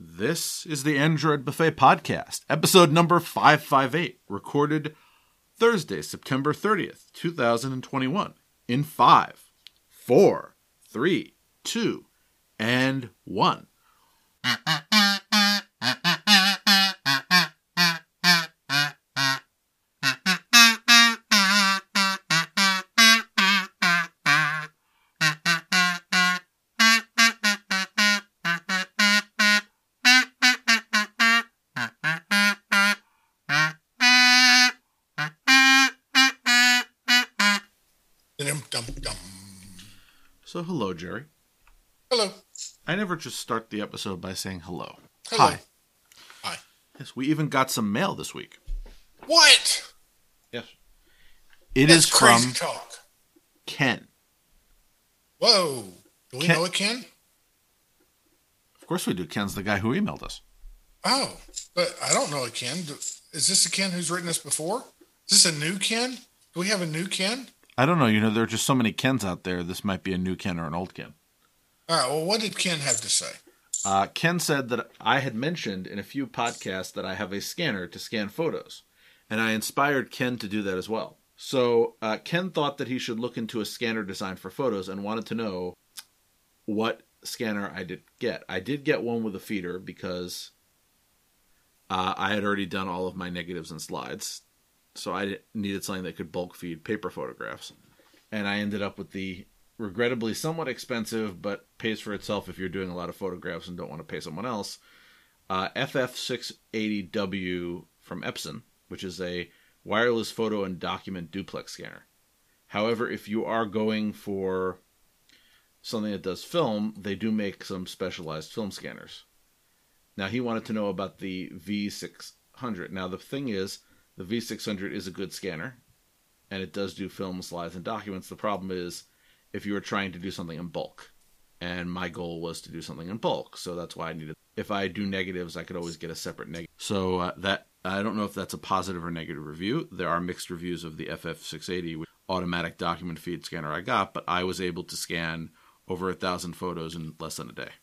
This is the Android Buffet Podcast, episode number 558, recorded Thursday, September 30th, 2021, in 5, 4, 3, 2, and 1. So hello, Jerry. Hello. I never just start the episode by saying hello. Hello. Hi. Hi. Yes, we even got some mail this week. What? Yes. It That's is crazy from talk. Ken. Whoa. Do we Ken- know a Ken? Of course we do. Ken's the guy who emailed us. Oh, but I don't know a Ken. Is this a Ken who's written us before? Is this a new Ken? Do we have a new Ken? I don't know. You know, there are just so many Kens out there. This might be a new Ken or an old Ken. All right. Well, what did Ken have to say? Ken said that I had mentioned in a few podcasts that I have a scanner to scan photos, and I inspired Ken to do that as well. So Ken thought that he should look into a scanner design for photos and wanted to know what scanner I did get. I did get one with a feeder because I had already done all of my negatives and slides, so I needed something that could bulk feed paper photographs. And I ended up with the regrettably somewhat expensive, but pays for itself if you're doing a lot of photographs and don't want to pay someone else, FF680W from Epson, which is a wireless photo and document duplex scanner. However, if you are going for something that does film, they do make some specialized film scanners. Now, he wanted to know about the V600. Now, the thing is, the V600 is a good scanner, and it does do film, slides, and documents. The problem is if you were trying to do something in bulk, and my goal was to do something in bulk, so that's why I needed. If I do negatives, I could always get a separate negative. So that I don't know if that's a positive or negative review. There are mixed reviews of the FF680, which automatic document feed scanner I got, but I was able to scan over 1,000 photos in less than a day.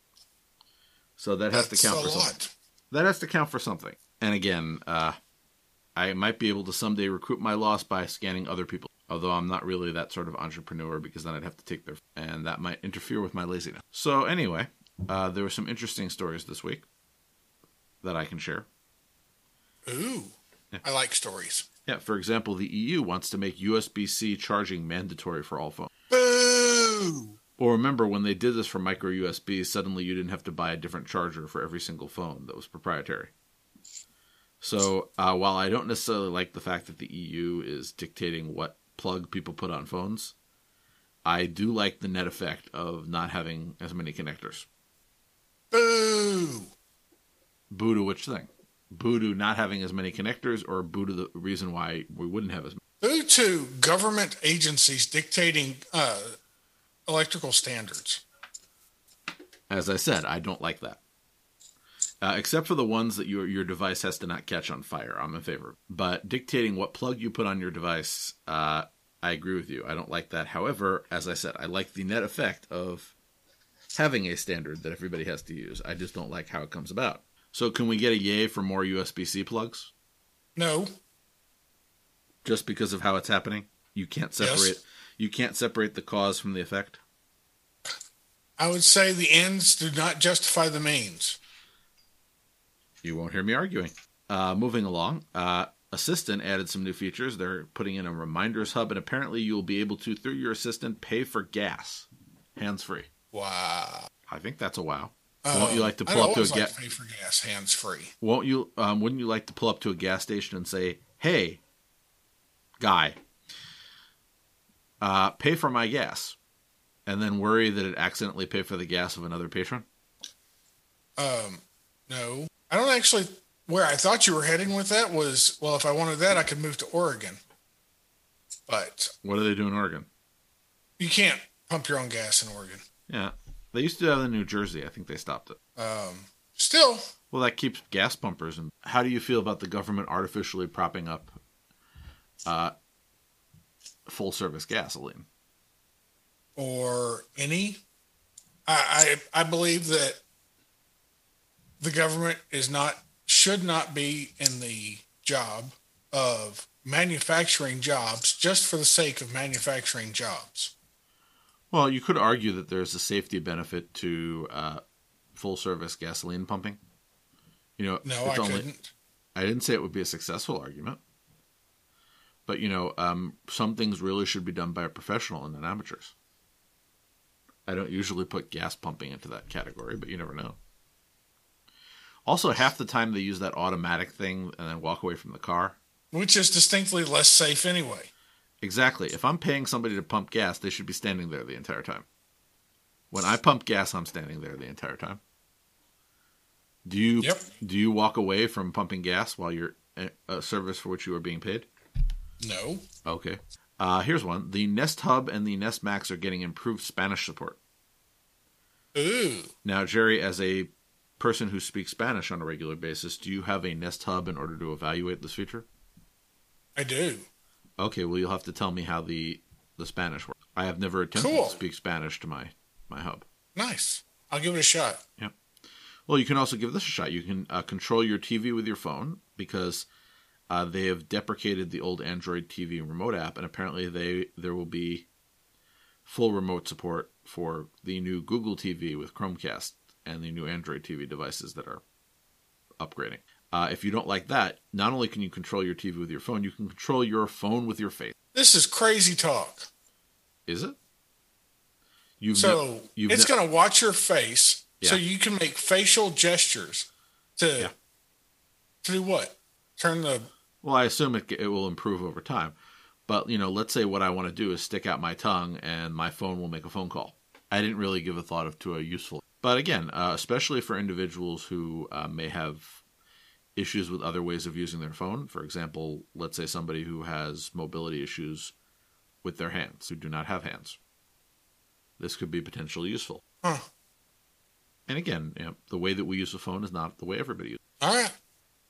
So that has to count for something. That has to count for something. And again, I might be able to someday recoup my loss by scanning other people, although I'm not really that sort of entrepreneur because then I'd have to take their... and that might interfere with my laziness. So anyway, there were some interesting stories this week that I can share. Ooh. Yeah. I like stories. Yeah, for example, the EU wants to make USB-C charging mandatory for all phones. Boo! Well, remember, when they did this for micro USB, suddenly you didn't have to buy a different charger for every single phone that was proprietary. So while I don't necessarily like the fact that the EU is dictating what plug people put on phones, I do like the net effect of not having as many connectors. Boo! Boo to which thing? Boo to not having as many connectors, or boo to the reason why we wouldn't have as many? Boo to government agencies dictating electrical standards. As I said, I don't like that. Except for the ones that your device has to not catch on fire. I'm in favor. But dictating what plug you put on your device, I agree with you. I don't like that. However, as I said, I like the net effect of having a standard that everybody has to use. I just don't like how it comes about. So can we get a yay for more USB-C plugs? No. Just because of how it's happening? You can't separate. Yes. You can't separate the cause from the effect? I would say the ends do not justify the means. You won't hear me arguing. Moving along, Assistant added some new features. They're putting in a reminders hub, and apparently you'll be able to, through your Assistant, pay for gas, hands-free. Wow. I think that's a wow. Won't you like to I pull up to a always like to pay for gas hands-free. Won't you? Wouldn't you like to pull up to a gas station and say, "Hey, guy, pay for my gas," and then worry that it accidentally paid for the gas of another patron? No. I don't actually... Where I thought you were heading with that was, well, if I wanted that, I could move to Oregon. But... What do they do in Oregon? You can't pump your own gas in Oregon. Yeah. They used to have it in New Jersey. I think they stopped it. Still... Well, that keeps gas pumpers. And how do you feel about the government artificially propping up full-service gasoline? Or any? I believe that the government should not be in the job of manufacturing jobs just for the sake of manufacturing jobs. Well, you could argue that there's a safety benefit to full-service gasoline pumping. No, I couldn't. I didn't say it would be a successful argument. But, some things really should be done by a professional and not amateurs. I don't usually put gas pumping into that category, but you never know. Also, half the time they use that automatic thing and then walk away from the car. Which is distinctly less safe anyway. Exactly. If I'm paying somebody to pump gas, they should be standing there the entire time. When I pump gas, I'm standing there the entire time. Do you walk away from pumping gas while you're a service for which you are being paid? No. Okay. Here's one. The Nest Hub and the Nest Max are getting improved Spanish support. Ooh. Now, Jerry, as a person who speaks Spanish on a regular basis, do you have a Nest Hub in order to evaluate this feature? I do. Okay, well, you'll have to tell me how the Spanish works. I have never attempted to speak Spanish to my hub. Nice. I'll give it a shot. Yep. Well, you can also give this a shot. You can control your TV with your phone because they have deprecated the old Android TV remote app, and apparently there will be full remote support for the new Google TV with Chromecast and the new Android TV devices that are upgrading. If you don't like that, not only can you control your TV with your phone, you can control your phone with your face. This is crazy talk. Is it? It's going to watch your face, so you can make facial gestures to do what? Well, I assume it will improve over time. But, let's say what I want to do is stick out my tongue and my phone will make a phone call. I didn't really give a thought to a useful. But again, especially for individuals who may have issues with other ways of using their phone. For example, let's say somebody who has mobility issues with their hands, who do not have hands. This could be potentially useful. Huh. And again, the way that we use the phone is not the way everybody uses it. All right.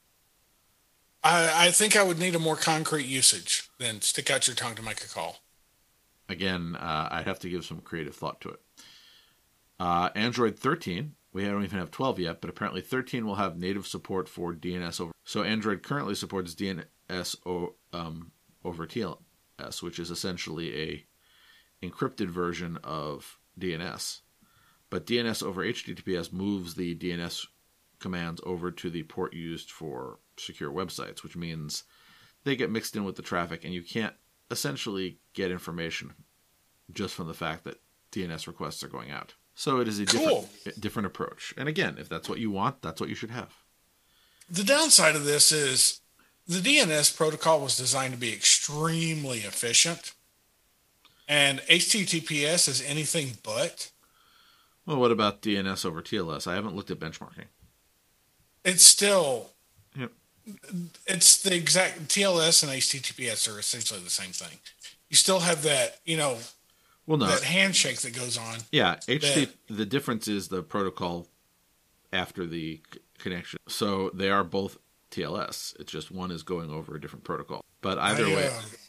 I think I would need a more concrete usage than stick out your tongue to make a call. Again, I'd have to give some creative thought to it. Android 13, we don't even have 12 yet, but apparently 13 will have native support for DNS over. So Android currently supports DNS over TLS, which is essentially a encrypted version of DNS. But DNS over HTTPS moves the DNS commands over to the port used for secure websites, which means they get mixed in with the traffic, and you can't essentially get information just from the fact that DNS requests are going out. So it is a different approach. And again, if that's what you want, that's what you should have. The downside of this is the DNS protocol was designed to be extremely efficient, and HTTPS is anything but. Well, what about DNS over TLS? I haven't looked at benchmarking. It's still... Yep. It's the exact... TLS and HTTPS are essentially the same thing. You still have that, that handshake that goes on. Yeah, the difference is the protocol after the connection. So they are both TLS. It's just one is going over a different protocol. But either way...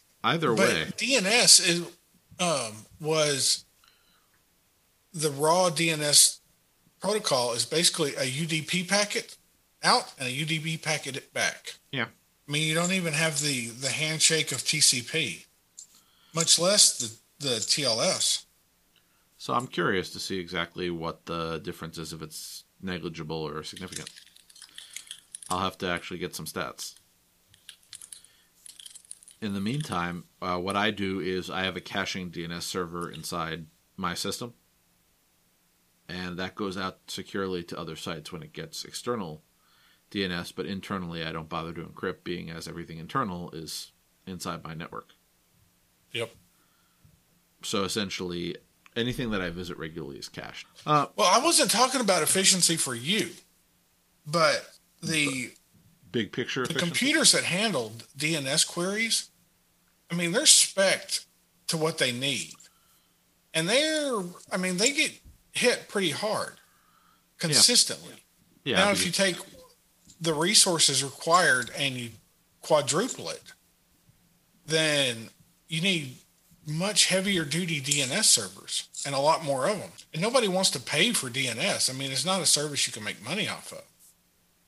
DNS was... The raw DNS protocol is basically a UDP packet out and a UDP packet back. Yeah. I mean, you don't even have the handshake of TCP, much less the TLS. So I'm curious to see exactly what the difference is, if it's negligible or significant. I'll have to actually get some stats. In the meantime, what I do is I have a caching DNS server inside my system. And that goes out securely to other sites when it gets external DNS, but internally I don't bother to encrypt, being as everything internal is inside my network. Yep. So essentially, anything that I visit regularly is cached. Well, I wasn't talking about efficiency for you, but the big picture efficiency? Computers that handled DNS queries, I mean, they're spec'd to what they need. And they get hit pretty hard consistently. Yeah. Now, if you take the resources required and you quadruple it, then you need much heavier duty DNS servers and a lot more of them. And nobody wants to pay for DNS. I mean, it's not a service you can make money off of.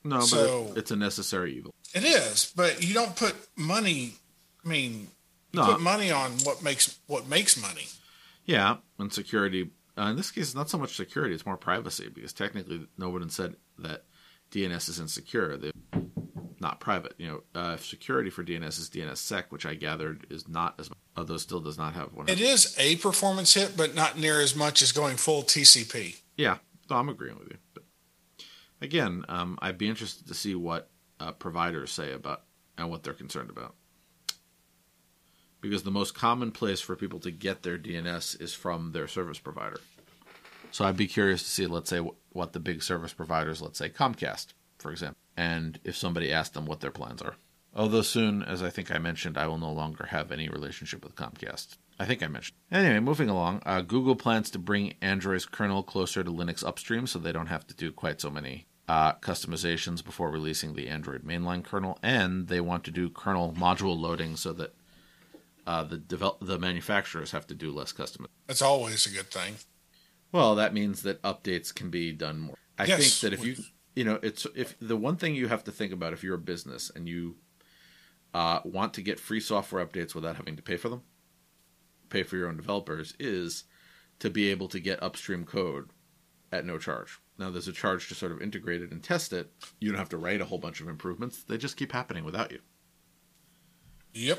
No, So but it's a necessary evil. it is, but you don't put money. I mean, you No. put money on what makes money. Yeah, and security. In this case, it's not so much security; it's more privacy, because technically, no one said that DNS is insecure. They're not private. If security for DNS is DNSSEC, which I gathered is not as much, although still does not have one. It is a performance hit, but not near as much as going full TCP. Yeah, no, I'm agreeing with you. But again, I'd be interested to see what providers say about and what they're concerned about. Because the most common place for people to get their DNS is from their service provider. So I'd be curious to see, let's say, what the big service providers, let's say Comcast, for example, and if somebody asked them what their plans are. Although soon, as I think I mentioned, I will no longer have any relationship with Comcast. I think I mentioned. Anyway, moving along, Google plans to bring Android's kernel closer to Linux upstream so they don't have to do quite so many customizations before releasing the Android mainline kernel, and they want to do kernel module loading so that the manufacturers have to do less customization. That's always a good thing. Well, that means that updates can be done more. I think that if if the one thing you have to think about if you're a business and you want to get free software updates without having to pay for them, pay for your own developers, is to be able to get upstream code at no charge. Now, there's a charge to sort of integrate it and test it. You don't have to write a whole bunch of improvements. They just keep happening without you. Yep.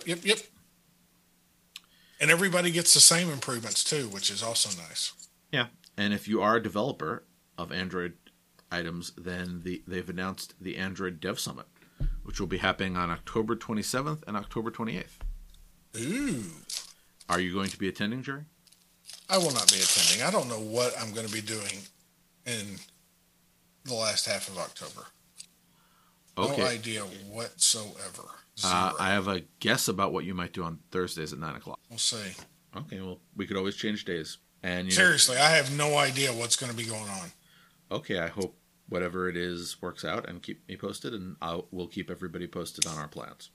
And everybody gets the same improvements too, which is also nice. Yeah. And if you are a developer of Android items, then they've announced the Android Dev Summit, which will be happening on October 27th and October 28th. Ooh. Are you going to be attending, Jerry? I will not be attending. I don't know what I'm going to be doing in the last half of October. Okay. No idea whatsoever. I have a guess about what you might do on Thursdays at 9 o'clock. We'll see. Okay, well, we could always change days. And seriously, I have no idea what's going to be going on. Okay, I hope whatever it is works out and keep me posted, and we'll keep everybody posted on our plans.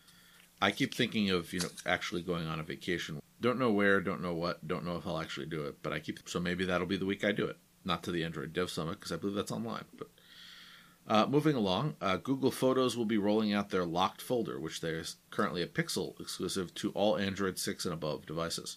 I keep thinking of, actually going on a vacation. Don't know where, don't know what, don't know if I'll actually do it, but so maybe that'll be the week I do it. Not to the Android Dev Summit, because I believe that's online. But moving along, Google Photos will be rolling out their locked folder, which there's currently a Pixel exclusive to all Android 6 and above devices.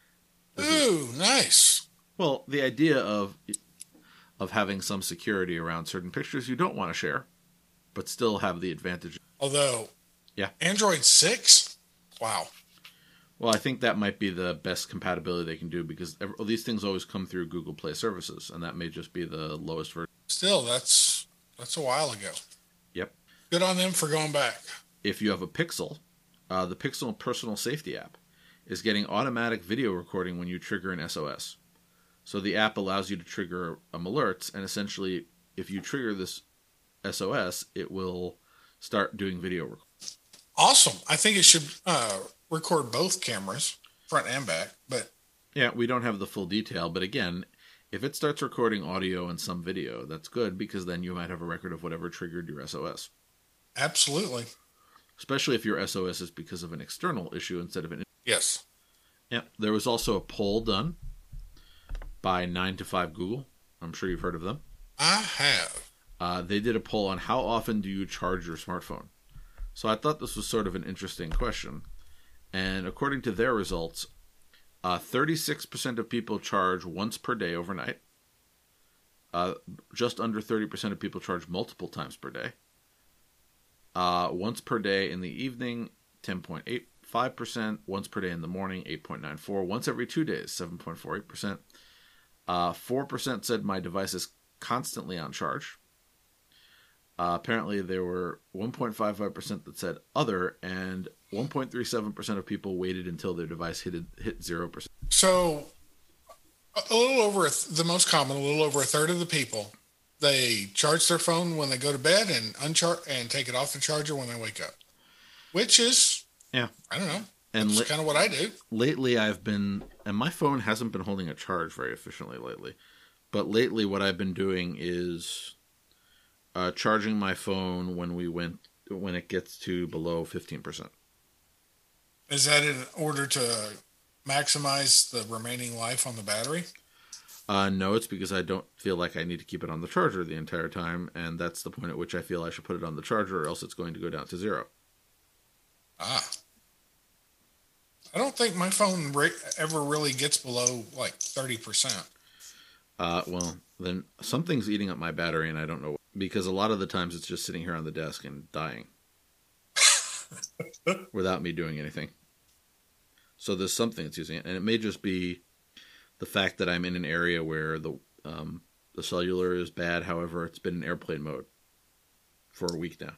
Ooh, nice. Well, the idea of having some security around certain pictures you don't want to share, but still have the advantage. Although, yeah, Android 6? Wow. Well, I think that might be the best compatibility they can do, because these things always come through Google Play services, and that may just be the lowest version. Still, that's a while ago. Yep. Good on them for going back. If you have a Pixel, the Pixel Personal Safety app is getting automatic video recording when you trigger an SOS. So the app allows you to trigger alerts, and essentially, if you trigger this SOS, it will start doing video recording. Awesome. I think it should record both cameras, front and back. But yeah, we don't have the full detail, but again, if it starts recording audio and some video, that's good, because then you might have a record of whatever triggered your SOS. Absolutely. Especially if your SOS is because of an external issue instead of an... Yes. Yeah. There was also a poll done by 9 to 5 Google. I'm sure you've heard of them. I have. They did a poll on how often do you charge your smartphone. So I thought this was sort of an interesting question. And according to their results, 36% of people charge once per day overnight. Just under 30% of people charge multiple times per day. Once per day in the evening, 10.85%. Once per day in the morning, 8.94%. Once every 2 days, 7.48%. 4% said my device is constantly on charge. Apparently, there were 1.55% that said other, and 1.37% of people waited until their device hit 0%. So, a little over the most common, a little over a third of the people, they charge their phone when they go to bed and and take it off the charger when they wake up, which is, yeah, I don't know. And that's kind of what I do. Lately, and my phone hasn't been holding a charge very efficiently lately, but lately what I've been doing is charging my phone when it gets to below 15%. Is that in order to maximize the remaining life on the battery? No, it's because I don't feel like I need to keep it on the charger the entire time, and that's the point at which I feel I should put it on the charger, or else it's going to go down to 0. Ah. I don't think my phone ever really gets below like 30%. Well, then something's eating up my battery, and I don't know what, because a lot of the times it's just sitting here on the desk and dying without me doing anything. So there's something that's using it, and it may just be the fact that I'm in an area where the cellular is bad. However, it's been in airplane mode for a week now.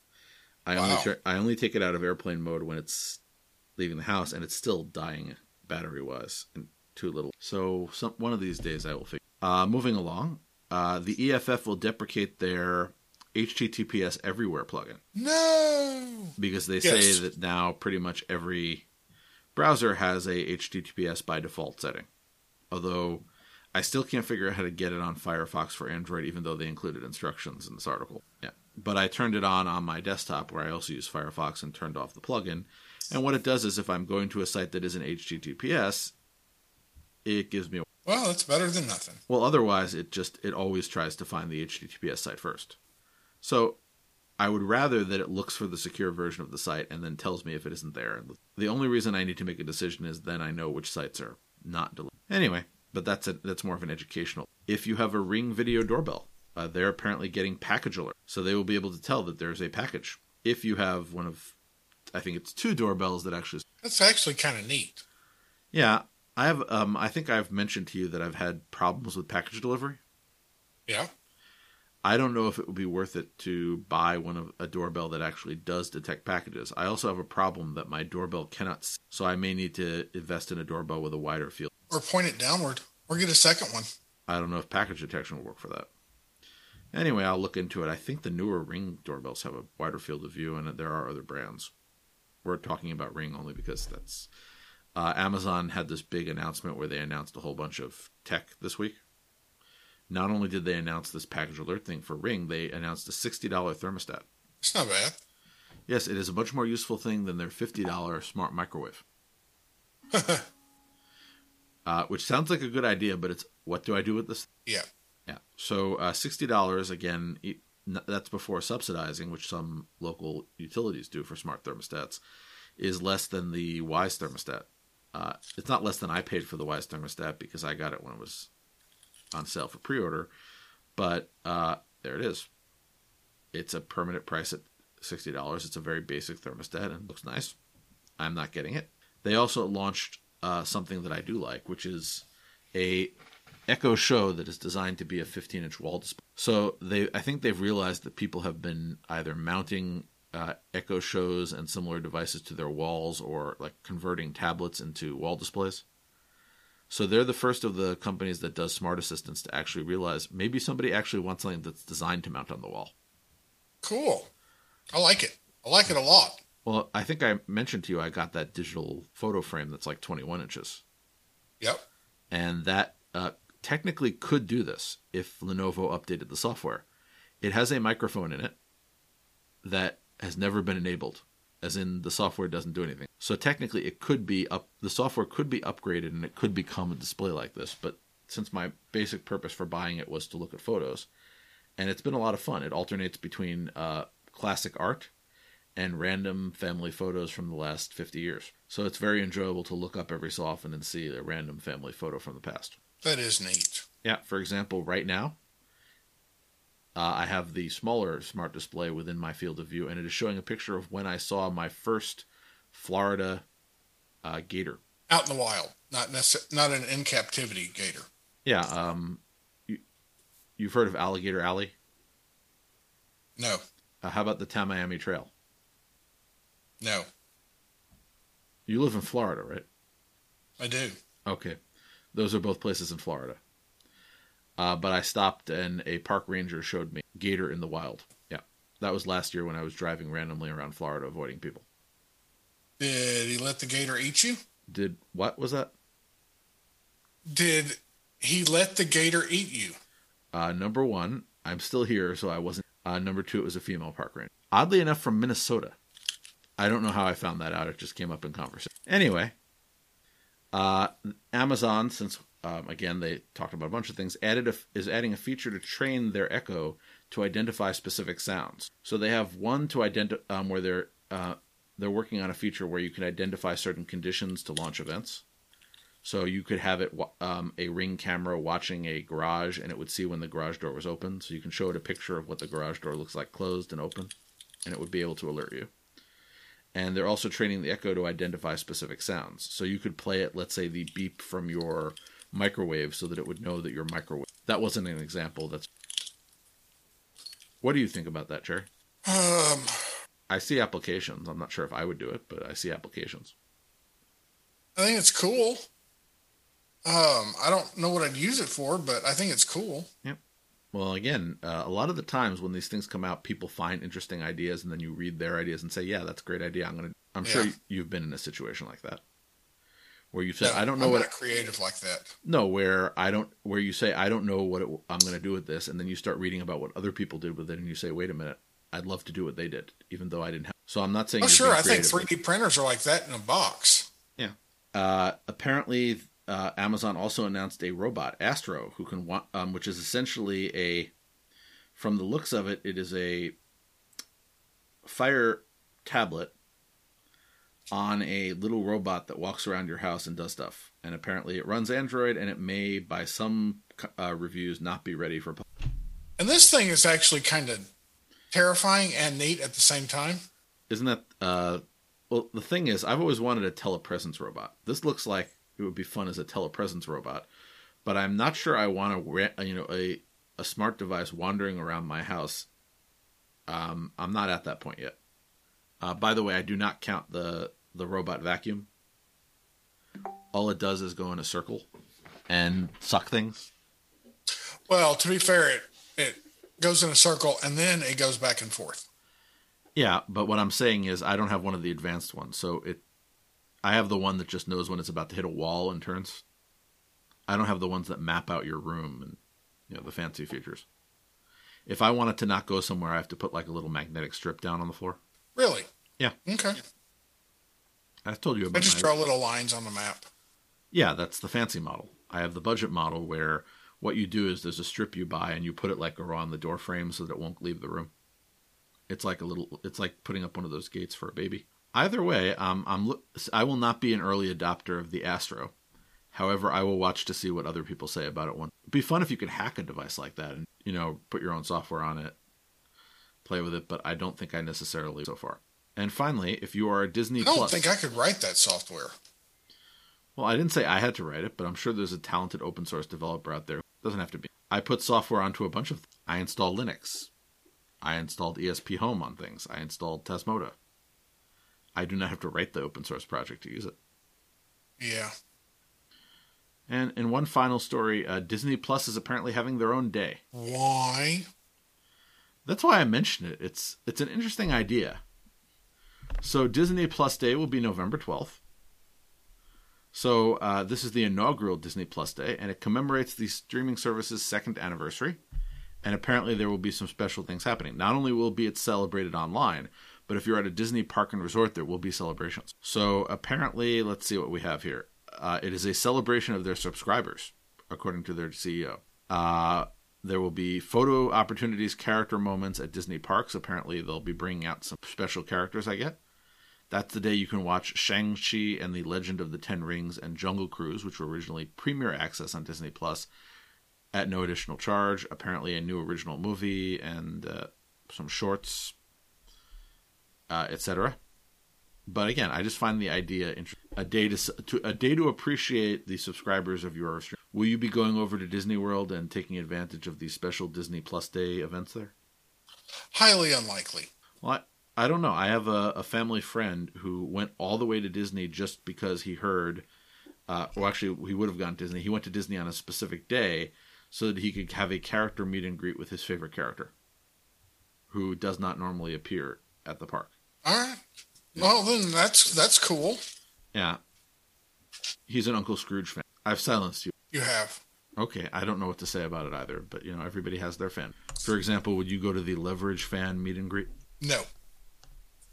I only take it out of airplane mode when it's leaving the house, and it's still dying battery-wise and too little. So one of these days I will figure. Moving along, the EFF will deprecate their HTTPS Everywhere plugin. No! Because they say that now pretty much every browser has a HTTPS by default setting. Although I still can't figure out how to get it on Firefox for Android, even though they included instructions in this article. Yeah, but I turned it on my desktop, where I also use Firefox, and turned off the plugin. And what it does is, if I'm going to a site that isn't HTTPS, it gives me. Well, that's better than nothing. Well, otherwise, it always tries to find the HTTPS site first. So I would rather that it looks for the secure version of the site and then tells me if it isn't there. The only reason I need to make a decision is then I know which sites are not deleted. Anyway, but that's more of an educational. If you have a Ring video doorbell, they're apparently getting package alert, so they will be able to tell that there's a package. If you have one of, I think it's 2 doorbells that actually. That's actually kind of neat. Yeah, I have. I think I've mentioned to you that I've had problems with package delivery. Yeah. I don't know if it would be worth it to buy a doorbell that actually does detect packages. I also have a problem that my doorbell cannot see, so I may need to invest in a doorbell with a wider field. Or point it downward, or get a second one. I don't know if package detection will work for that. Anyway, I'll look into it. I think the newer Ring doorbells have a wider field of view, and there are other brands. We're talking about Ring only because that's... Amazon had this big announcement where they announced a whole bunch of tech this week. Not only did they announce this package alert thing for Ring, they announced a $60 thermostat. It's not bad. Yes, it is a much more useful thing than their $50 smart microwave. Which sounds like a good idea, but it's, what do I do with this? Yeah. Yeah. So $60, again, that's before subsidizing, which some local utilities do for smart thermostats, is less than the Wyze thermostat. It's not less than I paid for the Wyze thermostat because I got it when it was on sale for pre-order. But there it is. It's a permanent price at $60. It's a very basic thermostat and looks nice. I'm not getting it. They also launched something that I do like, which is a Echo Show that is designed to be a 15-inch wall display. So I think they've realized that people have been either mounting Echo Shows and similar devices to their walls, or like converting tablets into wall displays. So they're the first of the companies that does smart assistants to actually realize maybe somebody actually wants something that's designed to mount on the wall. Cool. I like it. I like it a lot. Well, I think I mentioned to you I got that digital photo frame that's like 21 inches. Yep. And that technically could do this if Lenovo updated the software. It has a microphone in it that has never been enabled, as in the software doesn't do anything. So technically it could be the software could be upgraded and it could become a display like this. But since my basic purpose for buying it was to look at photos, and it's been a lot of fun. It alternates between classic art and random family photos from the last 50 years. So it's very enjoyable to look up every so often and see a random family photo from the past. That is neat. Yeah, for example, right now, I have the smaller smart display within my field of view, and it is showing a picture of when I saw my first Florida gator. Out in the wild, not an in captivity gator. Yeah, you've heard of Alligator Alley? No. How about the Tamiami Trail? No. You live in Florida, right? I do. Okay. Those are both places in Florida. But I stopped and a park ranger showed me gator in the wild. Yeah. That was last year when I was driving randomly around Florida avoiding people. Did he let the gator eat you? What was that? Did he let the gator eat you? Number one, I'm still here, so I wasn't. Number two, it was a female park ranger. Oddly enough, from Minnesota. I don't know how I found that out. It just came up in conversation. Anyway, Amazon, since again, they talked about a bunch of things, is adding a feature to train their Echo to identify specific sounds. So they have one to identify where they're working on a feature where you can identify certain conditions to launch events. So you could have it a Ring camera watching a garage, and it would see when the garage door was open. So you can show it a picture of what the garage door looks like closed and open, and it would be able to alert you. And they're also training the Echo to identify specific sounds. So you could play it, let's say, the beep from your microwave so that it would know that your microwave... That wasn't an example. What do you think about that, Jerry? I see applications. I'm not sure if I would do it, but I see applications. I think it's cool. I don't know what I'd use it for, but I think it's cool. Yep. Well, again, a lot of the times when these things come out, people find interesting ideas, and then you read their ideas and say, "Yeah, that's a great idea. I'm sure you've been in a situation like that, where you said, No, "I don't know I'm what." not creative like that. No, where you say, "I don't know what I'm going to do with this," and then you start reading about what other people did with it, and you say, "Wait a minute, I'd love to do what they did, even though I didn't have." So I'm not saying. Oh, sure. I think 3D printers are like that in a box. Yeah. Apparently. Amazon also announced a robot, Astro, who can which is essentially from the looks of it, it is a Fire tablet on a little robot that walks around your house and does stuff. And apparently it runs Android, and it may, by some reviews, not be ready for. And this thing is actually kind of terrifying and neat at the same time. Isn't that? Well, the thing is, I've always wanted a telepresence robot. This looks like it would be fun as a telepresence robot, but I'm not sure I want a smart device wandering around my house. I'm not at that point yet. By the way, I do not count the robot vacuum. All it does is go in a circle and suck things. Well, to be fair, it goes in a circle and then it goes back and forth. Yeah, but what I'm saying is I don't have one of the advanced ones, so I have the one that just knows when it's about to hit a wall and turns. I don't have the ones that map out your room and the fancy features. If I want it to not go somewhere, I have to put like a little magnetic strip down on the floor. Really? Yeah. Okay. I told you about. I just draw little lines on the map. Yeah, that's the fancy model. I have the budget model where what you do is there's a strip you buy and you put it like around the door frame so that it won't leave the room. It's like putting up one of those gates for a baby. Either way, I will not be an early adopter of the Astro. However, I will watch to see what other people say about it. It'd be fun if you could hack a device like that and, put your own software on it, play with it, but I don't think I necessarily so far. And finally, if you are a Disney Plus... I don't think I could write that software. Well, I didn't say I had to write it, but I'm sure there's a talented open source developer out there. It doesn't have to be. I put software onto a bunch of things. I installed Linux. I installed ESP Home on things. I installed Tasmota. I do not have to write the open source project to use it. Yeah. And in one final story, Disney Plus is apparently having their own day. Why? That's why I mentioned it. It's an interesting idea. So Disney Plus Day will be November 12th. So this is the inaugural Disney Plus Day, and it commemorates the streaming service's second anniversary. And apparently there will be some special things happening. Not only will it celebrated online, but if you're at a Disney park and resort, there will be celebrations. So apparently, let's see what we have here. It is a celebration of their subscribers, according to their CEO. There will be photo opportunities, character moments at Disney parks. Apparently, they'll be bringing out some special characters, I get. That's the day you can watch Shang-Chi and the Legend of the Ten Rings and Jungle Cruise, which were originally premiere access on Disney Plus, at no additional charge. Apparently, a new original movie and some shorts, etc. But again, I just find the idea interesting. A day to appreciate the subscribers of your stream. Will you be going over to Disney World and taking advantage of the special Disney Plus Day events there? Highly unlikely. Well, I don't know. I have a family friend who went all the way to Disney just because he heard, he would have gone to Disney. He went to Disney on a specific day so that he could have a character meet and greet with his favorite character, who does not normally appear at the park. All right. Well, then that's cool. Yeah. He's an Uncle Scrooge fan. I've silenced you. You have. Okay, I don't know what to say about it either, but everybody has their fan. For example, would you go to the Leverage fan meet and greet? No.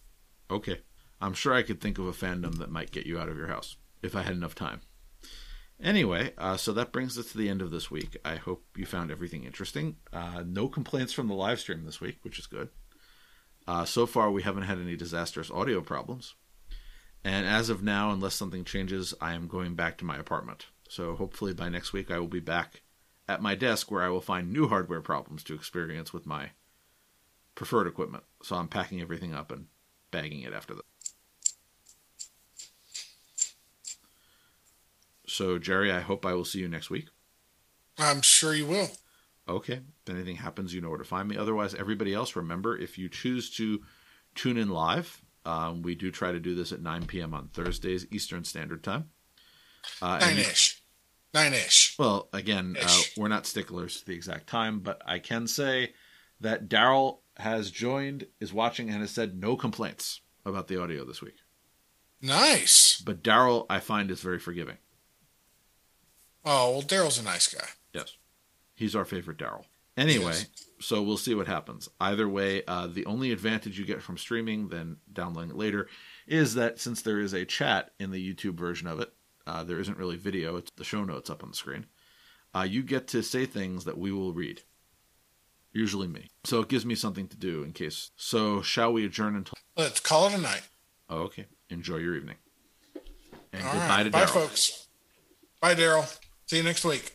Okay. I'm sure I could think of a fandom that might get you out of your house, if I had enough time. Anyway, so that brings us to the end of this week. I hope you found everything interesting. No complaints from the live stream this week, which is good. So far, we haven't had any disastrous audio problems. And as of now, unless something changes, I am going back to my apartment. So hopefully by next week, I will be back at my desk where I will find new hardware problems to experience with my preferred equipment. So I'm packing everything up and bagging it after that. So, Jerry, I hope I will see you next week. I'm sure you will. Okay. If anything happens, you know where to find me. Otherwise, everybody else, remember, if you choose to tune in live, we do try to do this at 9 p.m. on Thursdays, Eastern Standard Time. 9-ish. 9-ish. Well, again, we're not sticklers to the exact time, but I can say that Daryl has joined, is watching, and has said no complaints about the audio this week. Nice. But Daryl, I find, is very forgiving. Oh, well, Daryl's a nice guy. Yes. He's our favorite Daryl. Anyway, so we'll see what happens. Either way, the only advantage you get from streaming, then downloading it later, is that since there is a chat in the YouTube version of it, there isn't really video. It's the show notes up on the screen. You get to say things that we will read. Usually me. So it gives me something to do in case. So shall we adjourn until... Let's call it a night. Oh, okay. Enjoy your evening. And all goodbye right. to Daryl. Bye, folks. Bye, Daryl. See you next week.